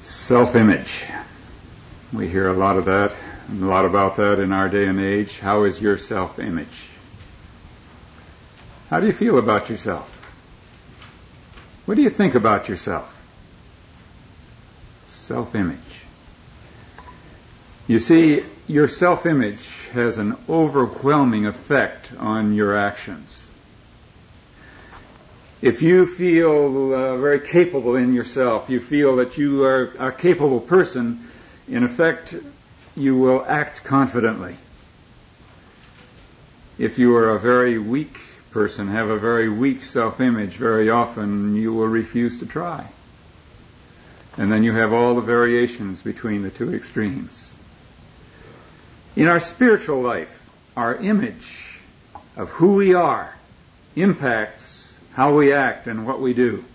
Self-image. We hear a lot of that, and a lot about that in our day and age. How is your self-image? How do you feel about yourself? What do you think about yourself? Self-image. You see, your self-image has an overwhelming effect on your actions. If you feel very capable in yourself, you feel that you are a capable person, in effect, you will act confidently. If you are a very weak person, have a very weak self-image, very often you will refuse to try. And then you have all the variations between the two extremes. In our spiritual life, our image of who we are impacts how we act and what we do.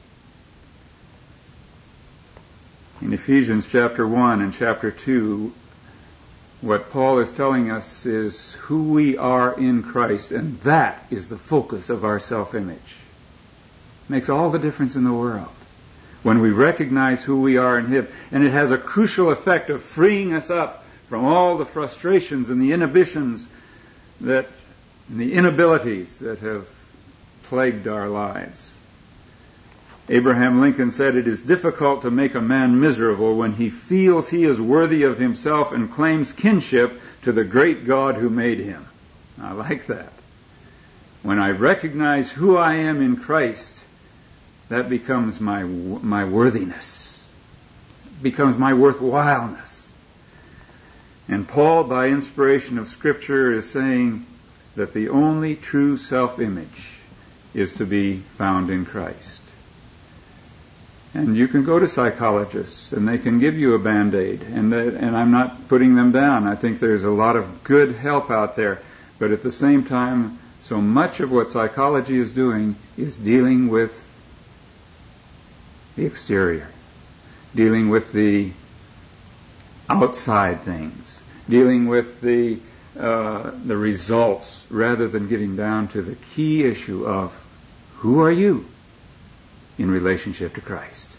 In Ephesians chapter 1 and chapter 2, what Paul is telling us is who we are in Christ, and that is the focus of our self-image. Makes all the difference in the world when we recognize who we are in Him. And it has a crucial effect of freeing us up from all the frustrations and the inhibitions and the inabilities that have plagued our lives. Abraham Lincoln said, "It is difficult to make a man miserable when he feels he is worthy of himself and claims kinship to the great God who made him." I like that. When I recognize who I am in Christ, that becomes my worthiness. It becomes my worthwhileness. And Paul, by inspiration of Scripture, is saying that the only true self-image is to be found in Christ. And you can go to psychologists, and they can give you a Band-Aid, and I'm not putting them down. I think there's a lot of good help out there, but at the same time, so much of what psychology is doing is dealing with the exterior, dealing with the outside things, dealing with the results, rather than getting down to the key issue of who are you in relationship to Christ.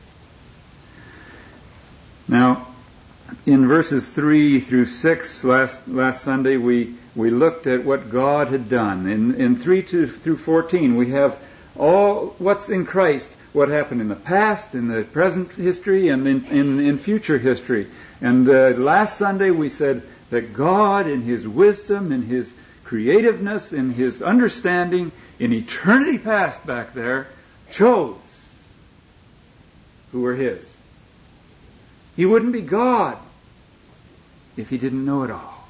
Now, in verses 3 through 6 last Sunday, we looked at what God had done. In 3 through 14, we have all what's in Christ, what happened in the past, in the present history, and in future history. And last Sunday we said that God, in His wisdom, in His creativeness, in His understanding, in eternity past back there, chose who were His. He wouldn't be God if He didn't know it all.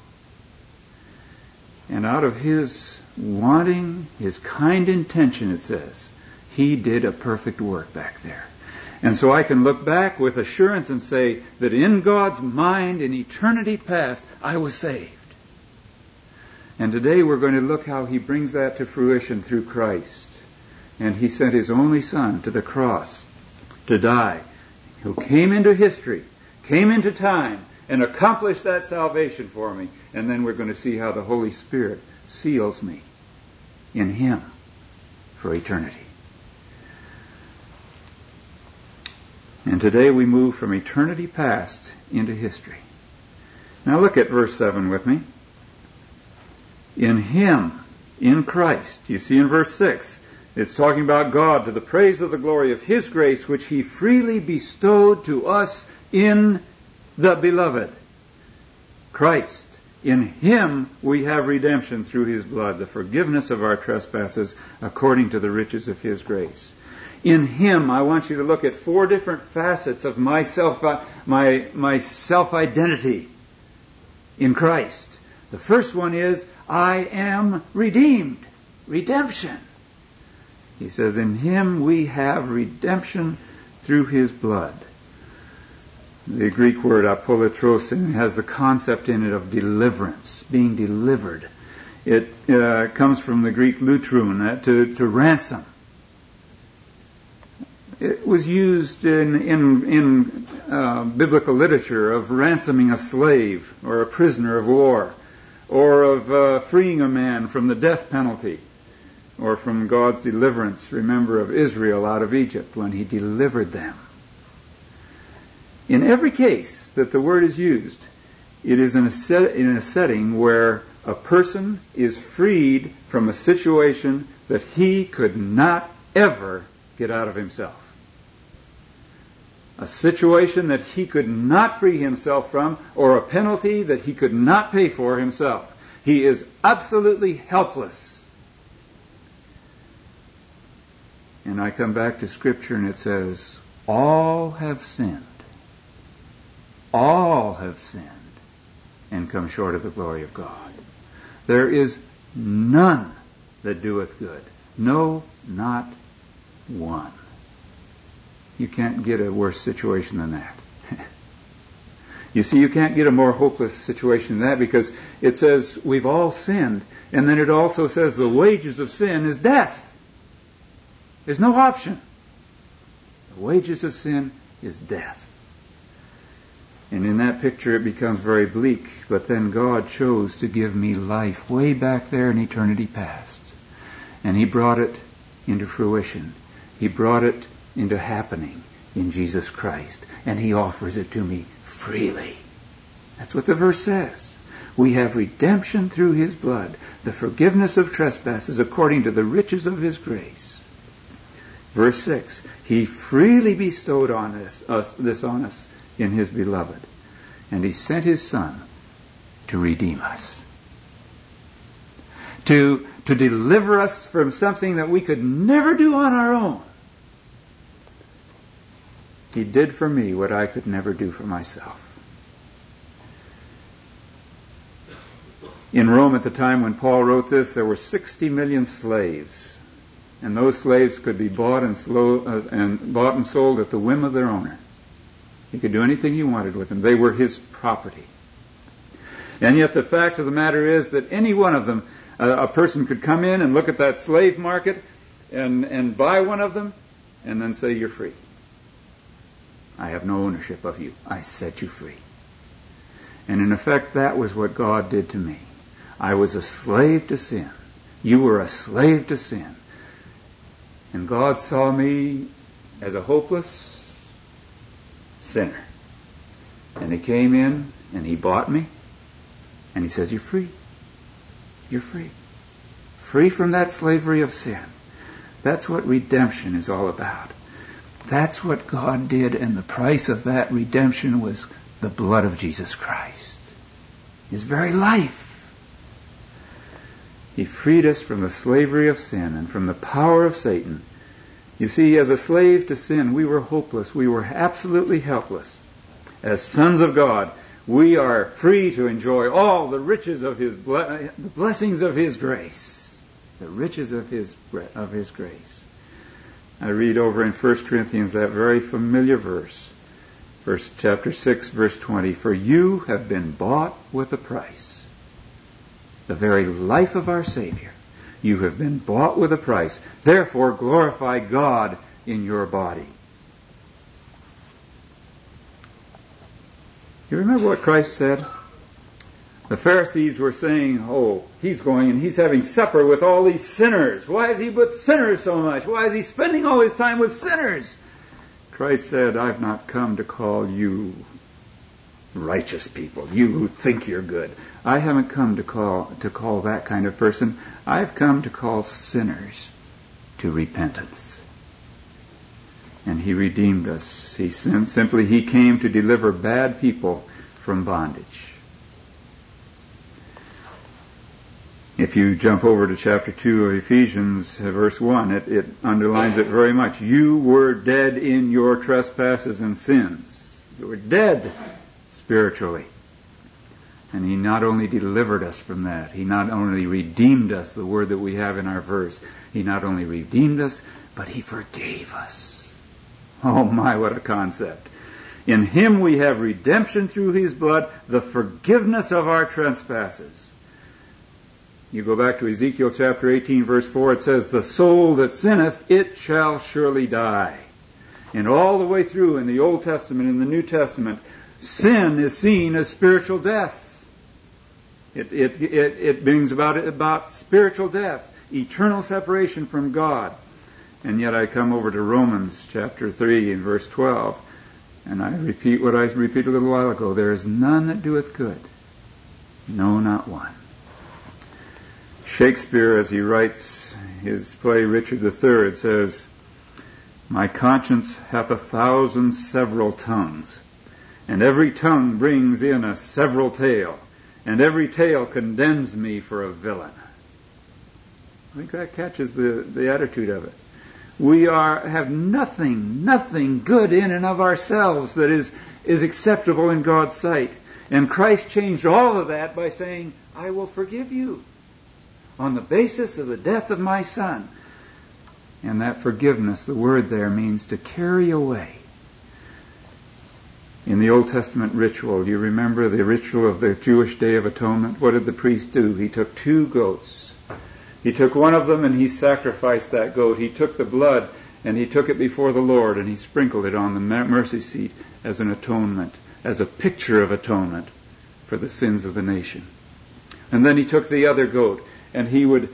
And out of His wanting, His kind intention, it says, He did a perfect work back there. And so I can look back with assurance and say that in God's mind, in eternity past, I was saved. And today we're going to look how He brings that to fruition through Christ. And He sent His only Son to the cross to die, who came into history, came into time, and accomplished that salvation for me. And then we're going to see how the Holy Spirit seals me in Him for eternity. And today we move from eternity past into history. Now look at verse 7 with me. In Him, in Christ. You see in verse 6, it's talking about God, to the praise of the glory of His grace, which He freely bestowed to us in the Beloved. Christ. In Him we have redemption through His blood, the forgiveness of our trespasses according to the riches of His grace. In Him, I want you to look at 4 different facets of my self-identity in Christ. The first one is, I am redeemed. Redemption. He says, in Him we have redemption through His blood. The Greek word apolutrosin has the concept in it of deliverance, being delivered. It comes from the Greek lutrun, to ransom. It was used in biblical literature of ransoming a slave or a prisoner of war, or of freeing a man from the death penalty, or from God's deliverance, remember, of Israel out of Egypt when He delivered them. In every case that the word is used, it is in a setting where a person is freed from a situation that he could not ever get out of himself. A situation that he could not free himself from, or a penalty that he could not pay for himself. He is absolutely helpless. And I come back to Scripture and it says, all have sinned. All have sinned and come short of the glory of God. There is none that doeth good. No, not one. You can't get a worse situation than that. You see, you can't get a more hopeless situation than that, because it says we've all sinned, and then it also says the wages of sin is death. There's no option. The wages of sin is death. And in that picture it becomes very bleak, but then God chose to give me life way back there in eternity past. And He brought it into fruition. He brought it into happening in Jesus Christ. And He offers it to me freely. That's what the verse says. We have redemption through His blood, the forgiveness of trespasses according to the riches of His grace. Verse 6, He freely bestowed on this on us in His beloved. And He sent His Son to redeem us. To deliver us from something that we could never do on our own. He did for me what I could never do for myself. In Rome at the time when Paul wrote this, there were 60 million slaves. And those slaves could be bought and sold at the whim of their owner. He could do anything he wanted with them. They were his property. And yet the fact of the matter is that any one of them, a person could come in and look at that slave market and buy one of them and then say, you're free. I have no ownership of you. I set you free. And in effect, that was what God did to me. I was a slave to sin. You were a slave to sin. And God saw me as a hopeless sinner. And He came in and He bought me. And He says, you're free. You're free. Free from that slavery of sin. That's what redemption is all about. That's what God did, and the price of that redemption was the blood of Jesus Christ. His very life. He freed us from the slavery of sin and from the power of Satan. You see, as a slave to sin, we were hopeless. We were absolutely helpless. As sons of God, we are free to enjoy all the riches of the blessings of His grace. The riches of His grace. I read over in 1 Corinthians that very familiar verse. Chapter 6, verse 20. For you have been bought with a price. The very life of our Savior. You have been bought with a price. Therefore glorify God in your body. You remember what Christ said? The Pharisees were saying, oh, He's going and He's having supper with all these sinners. Why is He with sinners so much? Why is He spending all His time with sinners? Christ said, I've not come to call you righteous people, you who think you're good. I haven't come to call that kind of person. I've come to call sinners to repentance. And He redeemed us. He came to deliver bad people from bondage. If you jump over to chapter 2 of Ephesians, verse 1, it underlines it very much. You were dead in your trespasses and sins. You were dead spiritually. And He not only delivered us from that, He not only redeemed us, the word that we have in our verse, He not only redeemed us, but He forgave us. Oh my, what a concept. In Him we have redemption through His blood, the forgiveness of our trespasses. You go back to Ezekiel chapter 18, verse 4, it says, the soul that sinneth, it shall surely die. And all the way through in the Old Testament and the New Testament, sin is seen as spiritual death. It brings about spiritual death, eternal separation from God. And yet I come over to Romans chapter 3 and verse 12, And I repeat what I repeated a little while ago. There is none that doeth good. No, not one. Shakespeare, as he writes his play Richard III, says, "My conscience hath 1,000 several tongues, and every tongue brings in a several tale, and every tale condemns me for a villain." I think that catches the attitude of it. We have nothing good in and of ourselves that is acceptable in God's sight. And Christ changed all of that by saying, "I will forgive you on the basis of the death of my Son." And that forgiveness, the word there, means to carry away. In the Old Testament ritual, you remember the ritual of the Jewish Day of Atonement? What did the priest do? He took 2 goats. He took one of them and he sacrificed that goat. He took the blood and he took it before the Lord and he sprinkled it on the mercy seat as an atonement, as a picture of atonement for the sins of the nation. And then he took the other goat and he would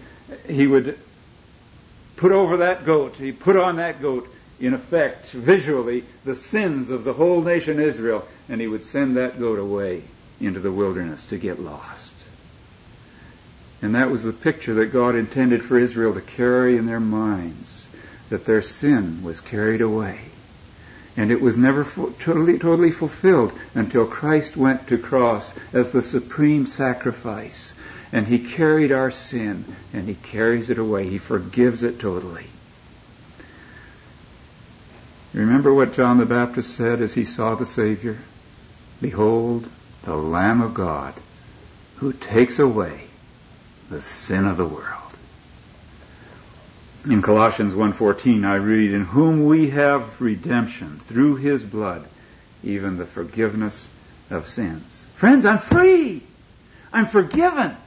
put over that goat, he put on that goat, in effect, visually, the sins of the whole nation Israel, and he would send that goat away into the wilderness to get lost. And that was the picture that God intended for Israel to carry in their minds, that their sin was carried away. And it was never totally fulfilled until Christ went to cross as the supreme sacrifice. And he carried our sin, and he carries it away. He forgives it totally. Remember what John the Baptist said as he saw the Savior? "Behold, the Lamb of God, who takes away the sin of the world." In Colossians 1:14 I read, "In whom we have redemption through his blood, even the forgiveness of sins." Friends, I'm free. I'm forgiven.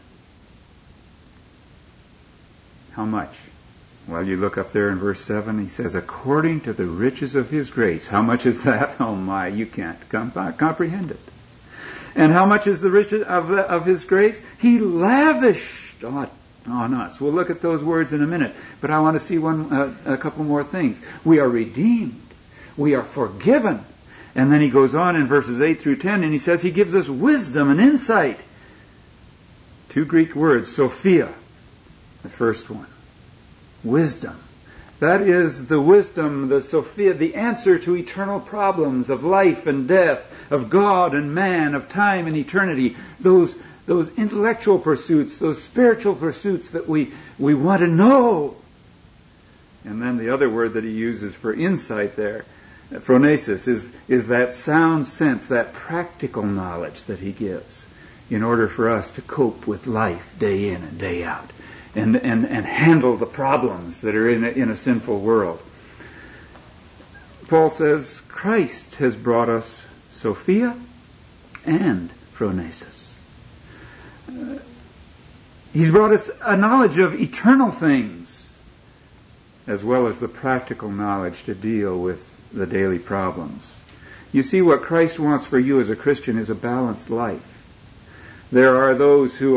How much? Well, you look up there in verse 7, he says, "According to the riches of his grace." How much is that? Oh my, you can't comprehend it. And how much is the riches of his grace? He lavished on us. We'll look at those words in a minute, but I want to see a couple more things. We are redeemed. We are forgiven. And then he goes on in verses 8 through 10, and he says he gives us wisdom and insight. 2 Greek words, Sophia, the first one. Wisdom. That is the wisdom, the Sophia, the answer to eternal problems of life and death, of God and man, of time and eternity. Those intellectual pursuits, those spiritual pursuits that we want to know. And then the other word that he uses for insight there, phronesis, is that sound sense, that practical knowledge that he gives in order for us to cope with life day in and day out and handle the problems that are in a sinful world. Paul says Christ has brought us Sophia and phronesis. He's brought us a knowledge of eternal things as well as the practical knowledge to deal with the daily problems. You see, what Christ wants for you as a Christian is a balanced life. There are those who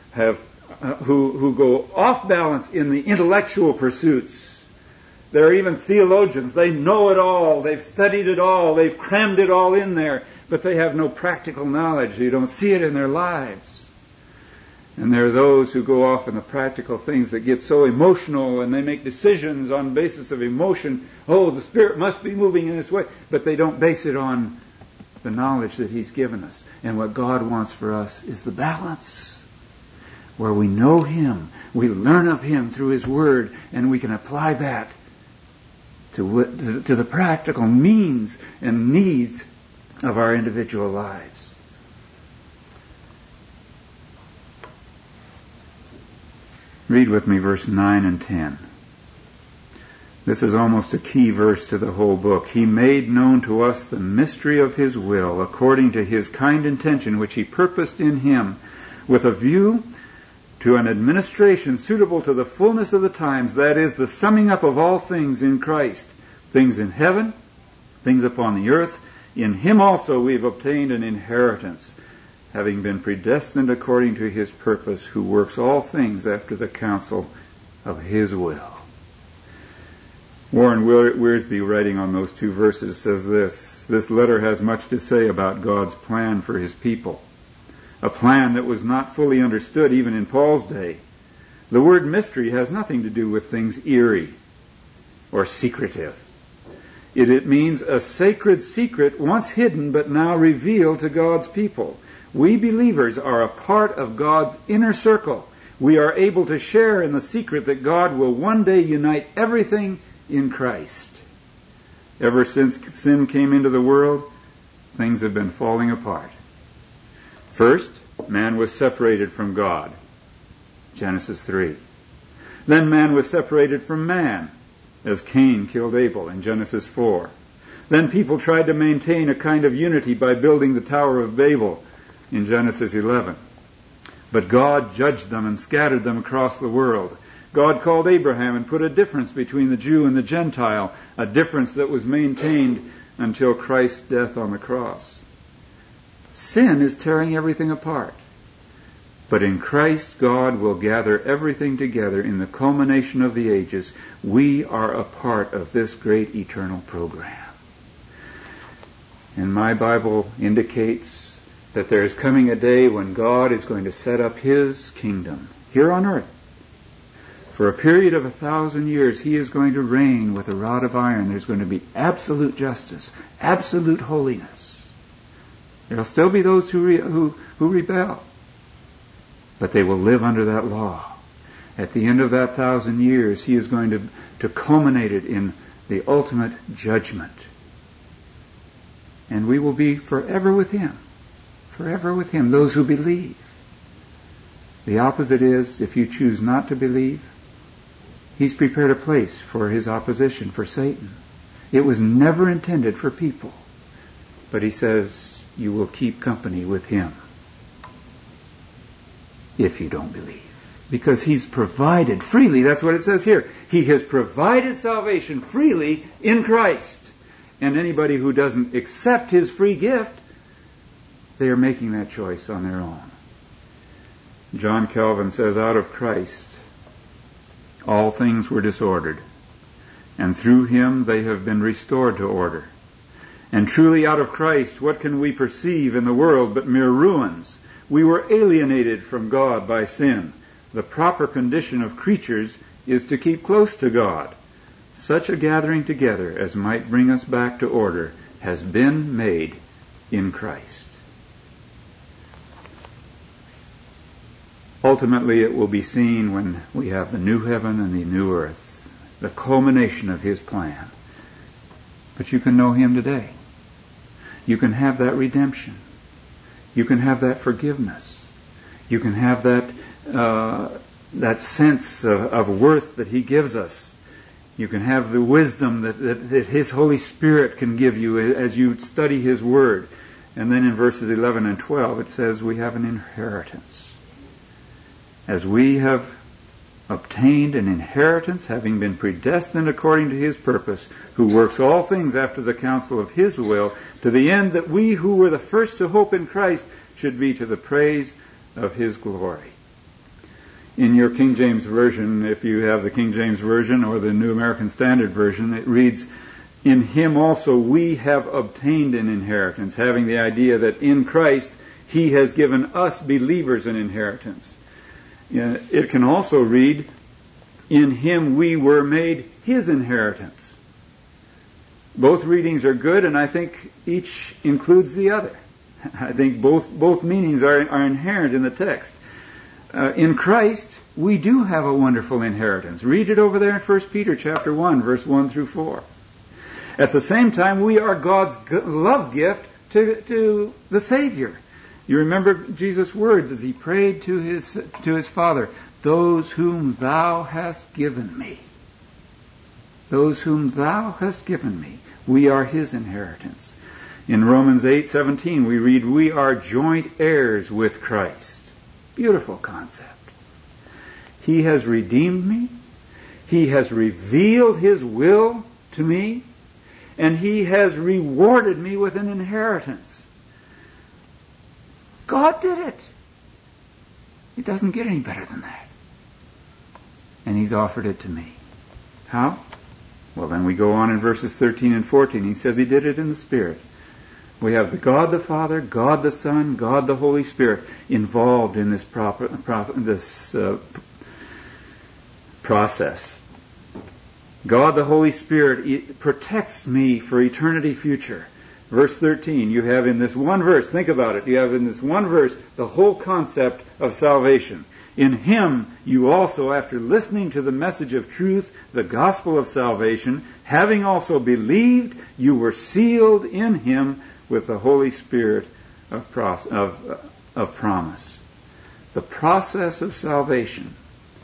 go off balance in the intellectual pursuits. There are even theologians. They know it all. They've studied it all. They've crammed it all in there, but they have no practical knowledge. You don't see it in their lives. And there are those who go off in the practical things that get so emotional, and they make decisions on the basis of emotion. Oh, the Spirit must be moving in this way. But they don't base it on the knowledge that He's given us. And what God wants for us is the balance, where we know Him, we learn of Him through His Word, and we can apply that to the practical means and needs of our individual lives. Read with me verse 9 and 10. This is almost a key verse to the whole book. He made known to us the mystery of His will, according to His kind intention, which He purposed in Him, with a view to an administration suitable to the fullness of the times, that is, the summing up of all things in Christ, things in heaven, things upon the earth. In Him also we've obtained an inheritance, having been predestined according to His purpose, who works all things after the counsel of His will. Warren Wiersbe, writing on those two verses, says this letter has much to say about God's plan for his people, a plan that was not fully understood even in Paul's day. The word mystery has nothing to do with things eerie or secretive. It means a sacred secret once hidden but now revealed to God's people. We believers are a part of God's inner circle. We are able to share in the secret that God will one day unite everything in Christ. Ever since sin came into the world, things have been falling apart. First, man was separated from God. Genesis 3. Then man was separated from man, as Cain killed Abel in Genesis 4. Then people tried to maintain a kind of unity by building the Tower of Babel in Genesis 11. But God judged them and scattered them across the world. God called Abraham and put a difference between the Jew and the Gentile, a difference that was maintained until Christ's death on the cross. Sin is tearing everything apart. But in Christ, God will gather everything together in the culmination of the ages. We are a part of this great eternal program. And my Bible indicates that there is coming a day when God is going to set up his kingdom here on earth. For a period of 1,000 years, he is going to reign with a rod of iron. There's going to be absolute justice, absolute holiness. There will still be those who rebel, but they will live under that law. At the end of that 1,000 years, he is going to culminate it in the ultimate judgment. And we will be forever with him. Forever with him, those who believe. The opposite is, if you choose not to believe, he's prepared a place for his opposition, for Satan. It was never intended for people. But he says, you will keep company with him if you don't believe. Because he's provided freely, that's what it says here. He has provided salvation freely in Christ. And anybody who doesn't accept his free gift, they are making that choice on their own. John Calvin says, out of Christ, all things were disordered, and through him they have been restored to order. And truly out of Christ, what can we perceive in the world but mere ruins? We were alienated from God by sin. The proper condition of creatures is to keep close to God. Such a gathering together as might bring us back to order has been made in Christ. Ultimately, it will be seen when we have the new heaven and the new earth, the culmination of his plan. But you can know him today. You can have that redemption. You can have that forgiveness. You can have that sense of worth that he gives us. You can have the wisdom that his Holy Spirit can give you as you study his word. And then in verses 11 and 12 it says we have an inheritance. As we have obtained an inheritance, having been predestined according to his purpose, who works all things after the counsel of his will, to the end that we who were the first to hope in Christ should be to the praise of his glory. In your King James Version, if you have the King James Version or the New American Standard Version, it reads, in him also we have obtained an inheritance, having the idea that in Christ he has given us believers an inheritance. It can also read, in him we were made his inheritance. Both readings are good, and I think each includes the other. I think both meanings are inherent in the text. In Christ, we do have a wonderful inheritance. Read it over there in 1 Peter chapter 1, verse 1 through 4. At the same time, we are God's love gift to the Savior. You remember Jesus' words as he prayed to his Father, those whom thou hast given me. Those whom thou hast given me. We are his inheritance. In Romans 8:17 we read, we are joint heirs with Christ. Beautiful concept. He has redeemed me. He has revealed his will to me. And he has rewarded me with an inheritance. God did it. It doesn't get any better than that. And he's offered it to me. How? Well, then we go on in verses 13 and 14. He says he did it in the Spirit. We have the God the Father, God the Son, God the Holy Spirit involved in this process. God the Holy Spirit protects me for eternity future. Verse 13, you have in this one verse, think about it, you have in this one verse the whole concept of salvation. In Him you also, after listening to the message of truth, the gospel of salvation, having also believed, you were sealed in Him with the Holy Spirit of promise. The process of salvation.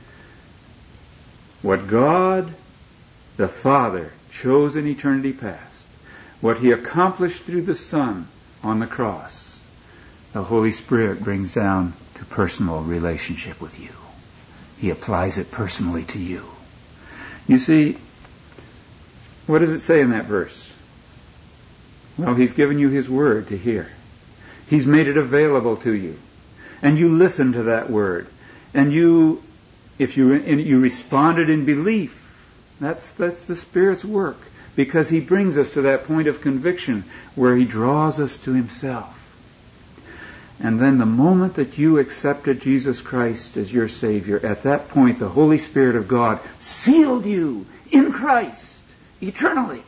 What God the Father chose in eternity past, what He accomplished through the Son on the cross, the Holy Spirit brings down to personal relationship with you. He applies it personally to you. You see, what does it say in that verse? Well, He's given you His Word to hear. He's made it available to you. And you listen to that Word. And you responded in belief. That's the Spirit's work. Because He brings us to that point of conviction where He draws us to Himself. And then the moment that you accepted Jesus Christ as your Savior, at that point the Holy Spirit of God sealed you in Christ eternally.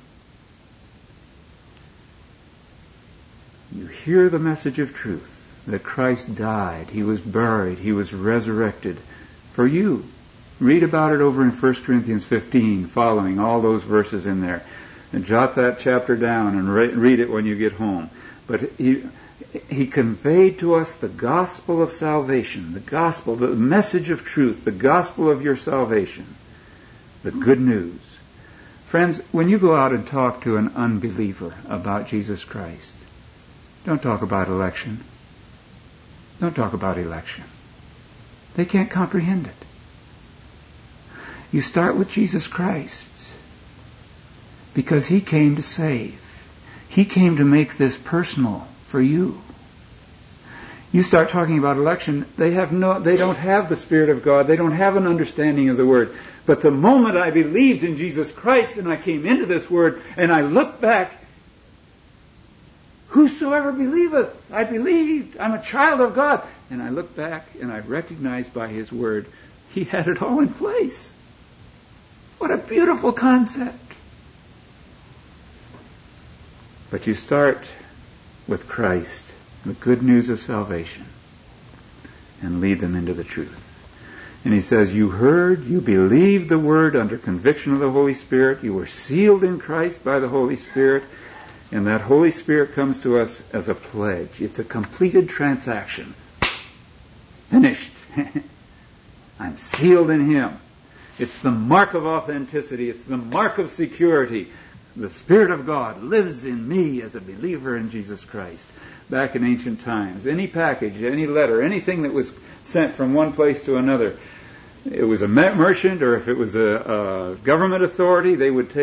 You hear the message of truth, that Christ died, He was buried, He was resurrected for you. Read about it over in 1 Corinthians 15, following all those verses in there. And jot that chapter down and read it when you get home. But He conveyed to us the gospel of salvation, the gospel, the message of truth, the gospel of your salvation, the good news. Friends, when you go out and talk to an unbeliever about Jesus Christ, don't talk about election. Don't talk about election. They can't comprehend it. You start with Jesus Christ because He came to save. He came to make this personal for you. You start talking about election, they don't have the Spirit of God. They don't have an understanding of the Word. But the moment I believed in Jesus Christ and I came into this Word and I look back, whosoever believeth, I believed. I'm a child of God. And I look back and I recognize by His Word, He had it all in place. What a beautiful concept. But you start with Christ, the good news of salvation, and lead them into the truth. And He says, you heard, you believed the Word under conviction of the Holy Spirit, you were sealed in Christ by the Holy Spirit, and that Holy Spirit comes to us as a pledge. It's a completed transaction. Finished. I'm sealed in Him. It's the mark of authenticity. It's the mark of security. The Spirit of God lives in me as a believer in Jesus Christ. Back in ancient times, any package, any letter, anything that was sent from one place to another, it was a merchant or if it was a government authority, they would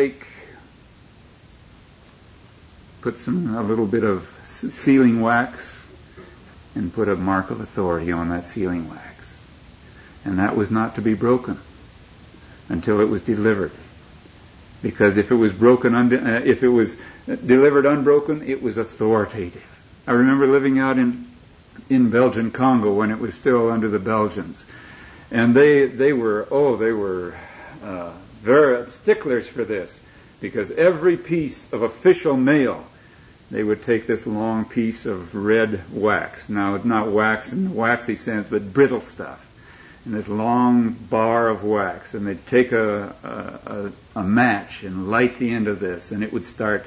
put a little bit of sealing wax and put a mark of authority on that sealing wax. And that was not to be broken until it was delivered. Because if it was if it was delivered unbroken, it was authoritative. I remember living out in Belgian Congo when it was still under the Belgians, and they were very sticklers for this, because every piece of official mail, they would take this long piece of red wax. Now, it's not wax in the waxy sense, but brittle stuff. And this long bar of wax, and they'd take a match and light the end of this, and it would start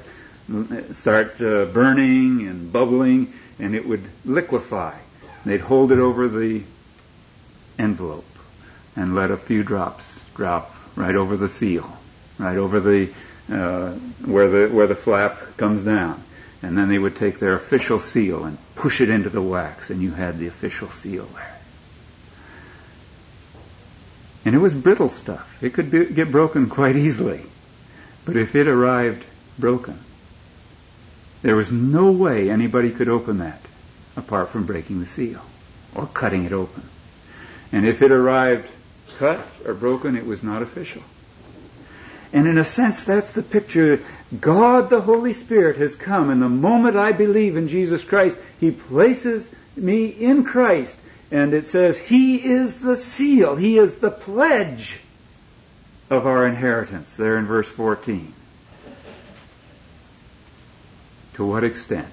burning and bubbling, and it would liquefy. And they'd hold it over the envelope and let a few drops drop right over the seal, right over the where the flap comes down. And then they would take their official seal and push it into the wax, and you had the official seal there. And it was brittle stuff. It could get broken quite easily. But if it arrived broken, there was no way anybody could open that apart from breaking the seal or cutting it open. And if it arrived cut or broken, it was not official. And in a sense, that's the picture. God, the Holy Spirit, has come, and the moment I believe in Jesus Christ, He places me in Christ. And it says, He is the seal, He is the pledge of our inheritance, there in verse 14. To what extent?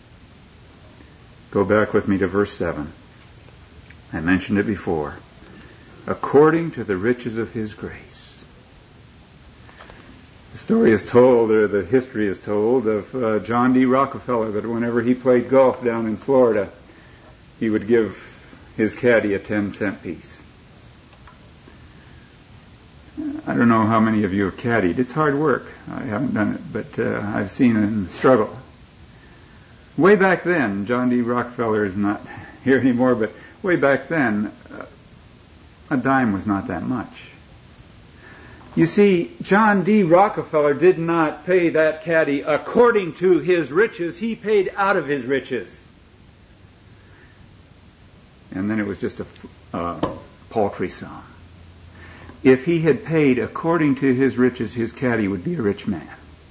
Go back with me to verse 7. I mentioned it before. According to the riches of His grace. The story is told, or the history is told, of John D. Rockefeller, that whenever he played golf down in Florida, he would give his caddy a 10-cent piece. I don't know how many of you have caddied. It's hard work. I haven't done it, but I've seen him struggle. Way back then, John D. Rockefeller is not here anymore, but way back then, a dime was not that much. You see, John D. Rockefeller did not pay that caddy according to his riches. He paid out of his riches. And then it was just a paltry sum. If he had paid according to his riches, his caddy would be a rich man.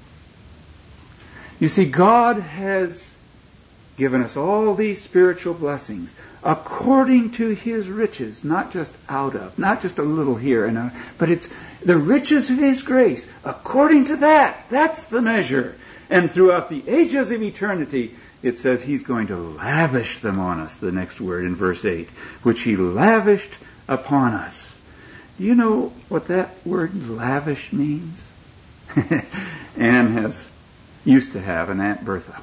You see, God has given us all these spiritual blessings according to His riches, not just out of, not just a little here and but it's the riches of His grace. According to that, that's the measure. And throughout the ages of eternity, it says He's going to lavish them on us, the next word in verse 8, which He lavished upon us. Do you know what that word lavish means? Anne used to have an Aunt Bertha.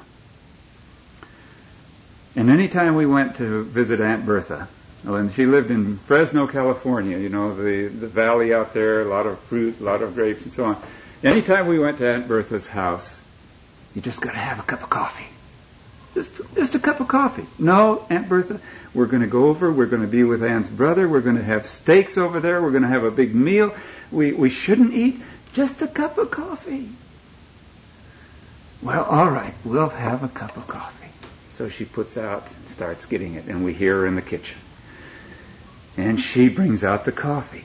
And any time we went to visit Aunt Bertha, and she lived in Fresno, California, you know, the valley out there, a lot of fruit, a lot of grapes and so on. Anytime we went to Aunt Bertha's house, you just got to have a cup of coffee. Just a cup of coffee. No, Aunt Bertha, we're going to go over, we're going to be with Ann's brother, we're going to have steaks over there, we're going to have a big meal. We shouldn't eat just a cup of coffee. Well, all right, we'll have a cup of coffee. So she puts out and starts getting it, and we hear her in the kitchen. And she brings out the coffee.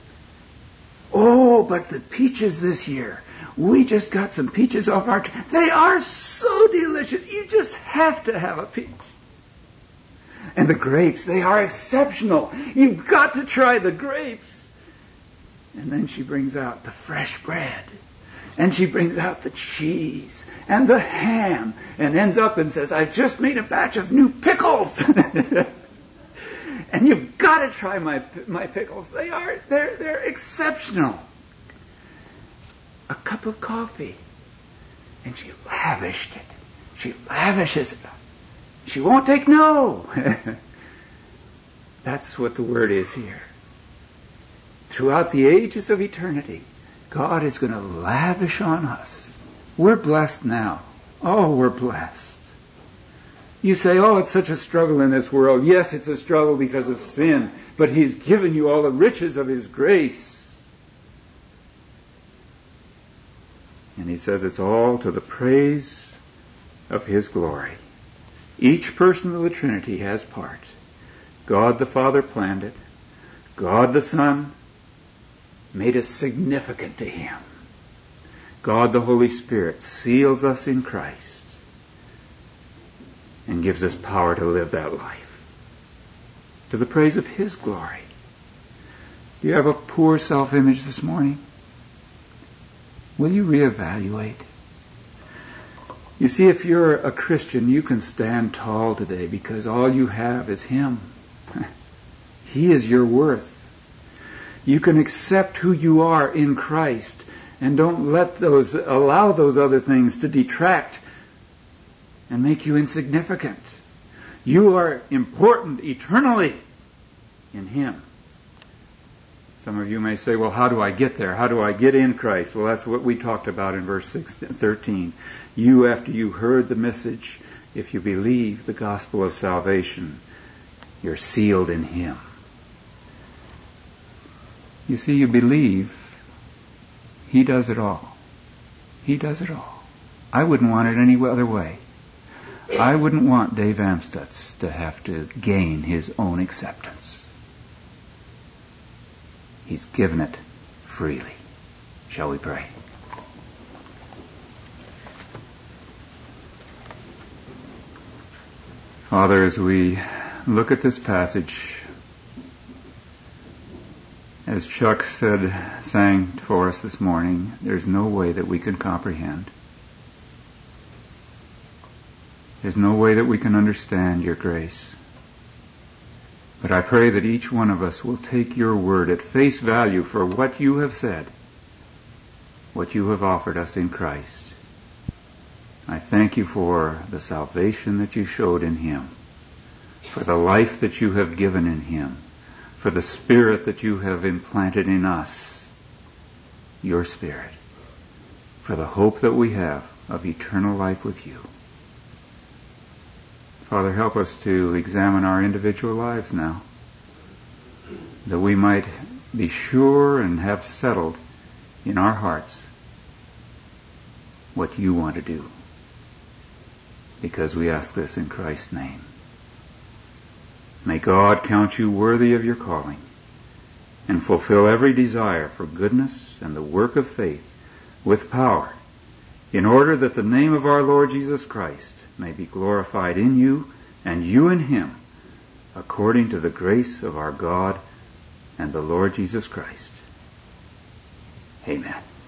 Oh, but the peaches this year. We just got some peaches off our tree. They are so delicious. You just have to have a peach. And the grapes, they are exceptional. You've got to try the grapes. And then she brings out the fresh bread. And she brings out the cheese and the ham and ends up and says, I've just made a batch of new pickles. And you've got to try my pickles. They're exceptional. A cup of coffee. And she lavished it. She lavishes it. She won't take no. That's what the word is here. Throughout the ages of eternity, God is going to lavish on us. We're blessed now. Oh, we're blessed. You say, oh, it's such a struggle in this world. Yes, it's a struggle because of sin, but He's given you all the riches of His grace. And He says it's all to the praise of His glory. Each person of the Trinity has part. God the Father planned it. God the Son made us significant to Him. God the Holy Spirit seals us in Christ and gives us power to live that life to the praise of His glory. Do you have a poor self-image this morning? Will you reevaluate? You see, if you're a Christian, you can stand tall today because all you have is Him. He is your worth. You can accept who you are in Christ and don't allow those other things to detract and make you insignificant. You are important eternally in Him. Some of you may say, well, how do I get there? How do I get in Christ? Well, that's what we talked about in verse 13. You, after you heard the message, if you believe the gospel of salvation, you're sealed in Him. You see, you believe He does it all. He does it all. I wouldn't want it any other way. I wouldn't want Dave Amstutz to have to gain his own acceptance. He's given it freely. Shall we pray? Father, as we look at this passage, as Chuck sang for us this morning, there's no way that we can comprehend. There's no way that we can understand your grace. But I pray that each one of us will take your word at face value for what you have said, what you have offered us in Christ. I thank you for the salvation that you showed in him, for the life that you have given in him, for the Spirit that you have implanted in us, your Spirit, for the hope that we have of eternal life with you. Father, help us to examine our individual lives now, that we might be sure and have settled in our hearts what you want to do, because we ask this in Christ's name. May God count you worthy of your calling and fulfill every desire for goodness and the work of faith with power, in order that the name of our Lord Jesus Christ may be glorified in you and you in him, according to the grace of our God and the Lord Jesus Christ. Amen.